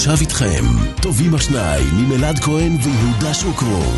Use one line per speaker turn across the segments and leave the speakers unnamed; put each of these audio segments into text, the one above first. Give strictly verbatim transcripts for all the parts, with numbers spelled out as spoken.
עכשיו איתכם, טובים השניים ממלעד כהן ויהודה שוקרון.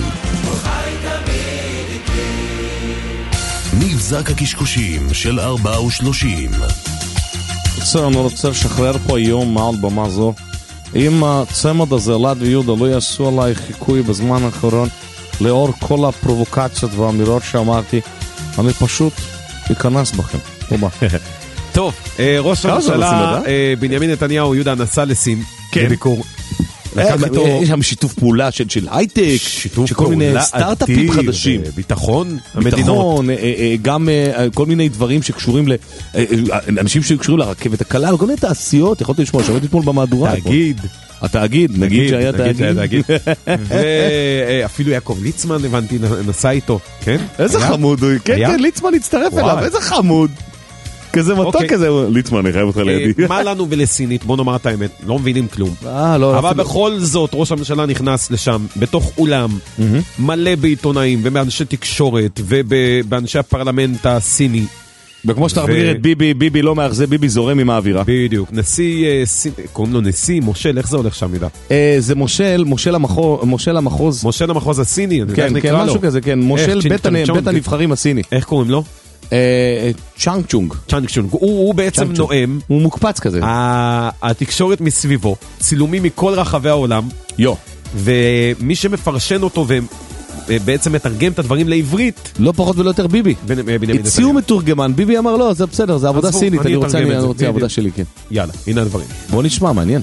מבזק הקשקושים של ארבע ושלושים.
רוצה, אני רוצה לשחרר פה היום מעל במה זו. אם הצמד הזה, אלעד ויהודה, לא יעשו עליי חיקוי בזמן האחרון, לאור כל הפרובוקציות והאמירות שאמרתי, אני פשוט אכנס בכם. תודה.
טוב, ראש הממשלה בנימין נתניהו, יהודה, נסע לסין לביקור.
יש שם שיתוף פעולה של הייטק, של כל מיני סטארט-אפים חדשים,
ביטחון,
ביטחון, גם כל מיני דברים שקשורים לאנשים שקשורים לרכבת הקלה, כל מיני תעשיות. יכולתי לשמוע, שמעתי אתמול במהדורה,
תאגיד,
התאגיד, נגיד שהיה תאגיד,
ואפילו יעקב ליצמן, הבנתי, נסע איתו, כן?
איזה חמוד הוא, כן, כן, ליצמן הצטרף אליו, איזה חמוד. כזה מתוק כזה, ליצמן, אני חייב אותך לידי.
מה לנו ולסינית? בוא נאמר את האמת, לא מבינים כלום. אבל בכל זאת, ראש הממשלה נכנס לשם, בתוך אולם, מלא בעיתונאים, ובאנשי תקשורת, ובאנשי הפרלמנט הסיני.
וכמו שאתה מגדיר את ביבי, ביבי לא מאחזה, ביבי זורם עם האווירה.
בדיוק. נשיא, קוראים לו נשיא, מושל, איך זה הולך שם מילה?
זה מושל, מושל המחוז.
מושל המחוז הסיני,
כן, כן, משהו כזה, כן. מושל בית הנבחרים הסיני.
איך קוראים לו?
צ'אנג צ'ונג.
צ'אנג צ'ונג. הוא בעצם נואם.
הוא מוקפץ כזה.
התקשורת מסביבו, צילומים מכל רחבי העולם.
יו.
ומי שמפרשן אותו ובעצם מתרגם את הדברים לעברית.
לא פחות ולא יותר ביבי. הציעו מתורגמן, ביבי אמר לא, זה בסדר, זה עבודה סינית, אני רוצה עבודה שלי, כן.
יאללה, הנה הדברים.
בוא נשמע, מעניין.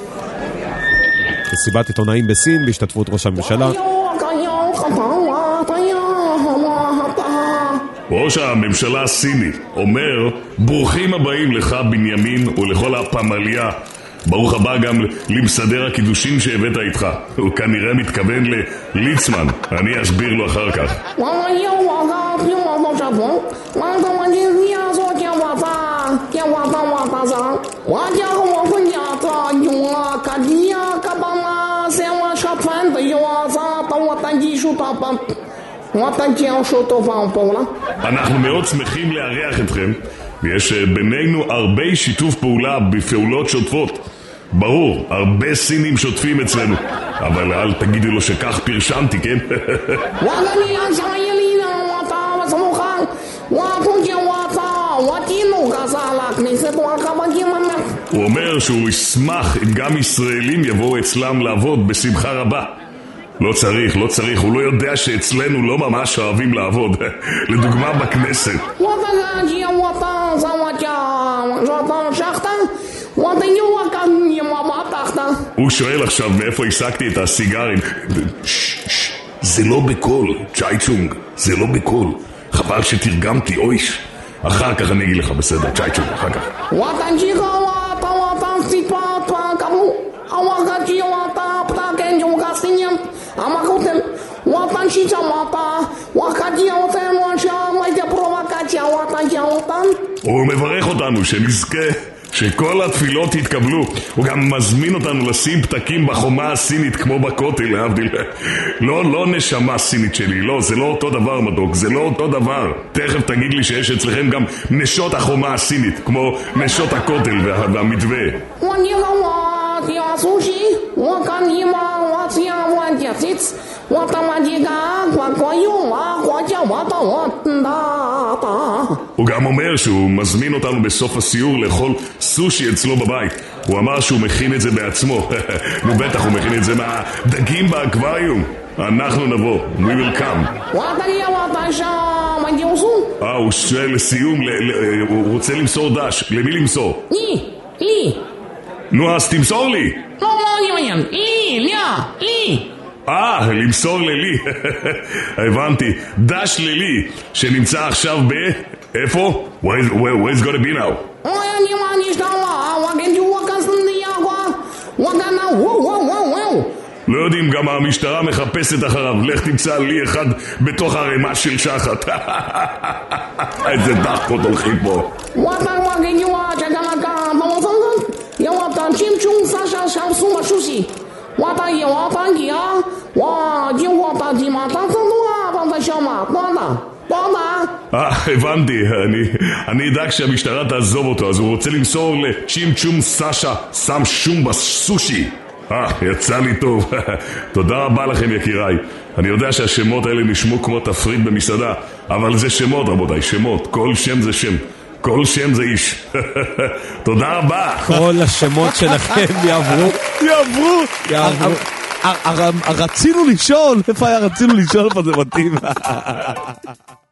מסיבת עיתונאים בסין, בהשתתפות ראש הממשלה.
ראש הממשלה הסיני אומר, ברוכים הבאים לך בנימין ולכל הפמליה. ברוך הבא גם למסדר הקידושים שהבאת איתך. הוא כנראה מתכוון לליצמן, אני אסביר לו אחר כך. אנחנו מאוד שמחים לארח אתכם, ויש בינינו הרבה שיתוף פעולה בפעולות שוטפות. ברור, הרבה סינים שוטפים אצלנו, אבל אל תגידי לו שכך פרשנתי, כן? הוא אומר שהוא ישמח אם גם ישראלים יבואו אצלם לעבוד בשמחה רבה. לא צריך, לא צריך, הוא לא יודע שאצלנו לא ממש אוהבים לעבוד. לדוגמה בכנסת. הוא שואל עכשיו מאיפה השגתי את הסיגרים. זה לא בקול, צ'אי צ'ונג, זה לא בקול. חבל שתרגמתי, אויש. אחר כך אני אגיד לך בסדר, צ'אי צ'ונג, אחר כך. הוא מברך אותנו שנזכה שכל התפילות יתקבלו. הוא גם מזמין אותנו לשים פתקים בחומה הסינית כמו בכותל, להבדיל. לא, לא נשמה סינית שלי, לא, זה לא אותו דבר מדוק, זה לא אותו דבר. תכף תגיד לי שיש אצלכם גם נשות החומה הסינית, כמו נשות הכותל וה, והמתווה. הוא גם אומר שהוא מזמין אותנו בסוף הסיור לאכול סושי אצלו בבית. הוא אמר שהוא מכין את זה בעצמו. נו בטח הוא מכין את זה מהדגים באקווריום. אנחנו נבוא, we will come. אה, הוא שואל לסיום, הוא רוצה למסור דש. למי למסור?
לי, לי.
נו אז תמסור לי.
לא, לא, לי, לי, לי.
אה, למסור ללי. הבנתי, דש ללי שנמצא עכשיו ב... איפה? Where's, where, where's gonna be now? לא יודעים, גם המשטרה מחפשת אחריו. לך תמצא לי אחד בתוך הרמה של שחת. איזה דחקות הולכים פה. אה, הבנתי, אני אדאג שהמשטרה תעזוב אותו. אז הוא רוצה למסור לצ'ים צ'ום סשה סם שום בסושי. אה, יצא לי טוב. תודה רבה לכם יקיריי. אני יודע שהשמות האלה נשמעו כמו תפריט במסעדה, אבל זה שמות רבותיי, שמות. כל שם זה שם. כל שם זה איש. תודה רבה.
כל השמות שלכם יעברו.
יעברו. יעברו. רצינו לשאול, איפה היה רצינו לשאול פה זה מתאים?